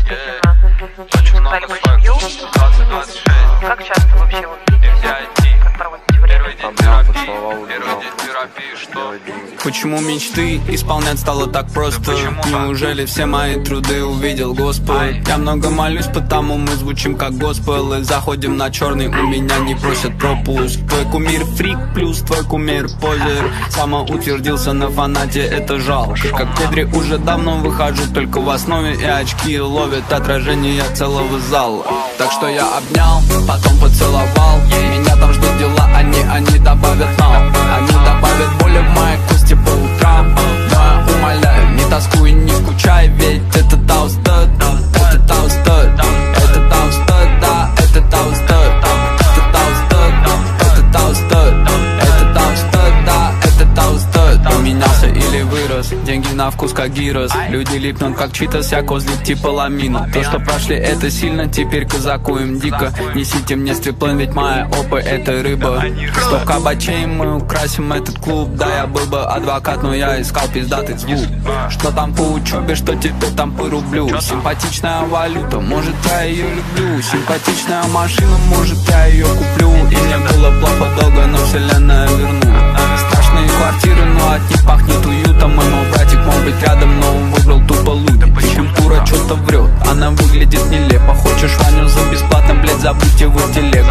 Очень много семью. 20-26. Как часто вообще вот как проводите время? Первый день терапии, что? Почему мечты исполнять стало так просто? Неужели все мои труды увидел Господь? Я много молюсь, потому мы звучим как госпел. И заходим на черный, у меня не просят пропуск. Твой кумир фрик, плюс твой кумир позер. Самоутвердился на фанате, это жалко. Как Педри уже давно выхожу только в основе. И очки ловят отражение целого зала. Так что я обнял, потом поцеловал. Меня там ждут дела, они добавят нам. Они добавят боли в моей кости по утрам. Но я умоляю, не тоскуй, не скучай. Ведь это таустед, это таустед, это таустед, да, это таустед, это таустед, это таустед, это таустед, да, это таустед. Поменялся или вырос, деньги на вкус как гирос. Люди липнут как читас, я козлик типа ламина. То, что прошли, это сильно, теперь казаку им дико. Несите мне стриплен, ведь моя опа это рыба. 100 кабачей, мы украсим этот клуб. Да, я был бы адвокат, но я искал пиздатый звук. Что там по учебе, что тебе там по рублю? Симпатичная валюта, может я ее люблю. Симпатичная машина, может я ее куплю. И мне было плохо долго, но вселенная вернула. Страшные квартиры, но от них пахнет уютом. И мой братик мог быть рядом, но он выбрал тупо лудить. Культура что-то врет, она выглядит нелепо. Хочешь Ваню за бесплатно, блять, забудь его в телегу.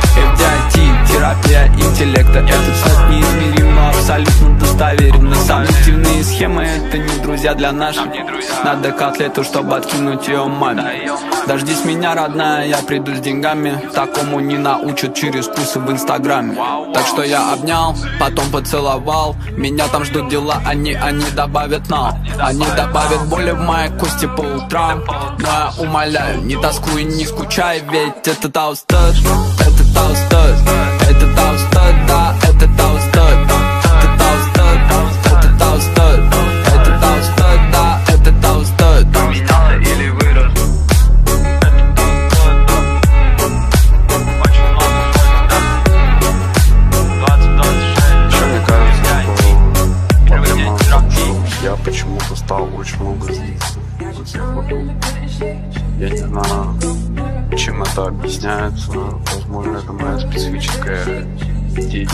FDIT, терапия интеллекта. Этот сайт неизмерим, но абсолютно достоверен. Самые активные схемы, это не друзья для наших. Надо котлету, чтобы откинуть ее маме. Дождись меня, родная, я приду с деньгами. Такому не научат через курсы в инстаграме. Так что я обнял, потом поцеловал. Меня там ждут дела, они добавят нам. Они добавят боли в моей кости по утрам. Но я умоляю, не тоскуй, не скучай. Ведь это таустед, это таустед, это таустед, да, это таустед, это таустед, это таустед, это таустед, да, это таустед. Поменялся или вырос? Это таустед. Очень много всего. 20-26. Что мне кажется, что Первый день терапии. я почему-то стал очень много злиться за всех вокруг. Я не знаю, чем это объясняется. Возможно, это моя специфическая деятельность.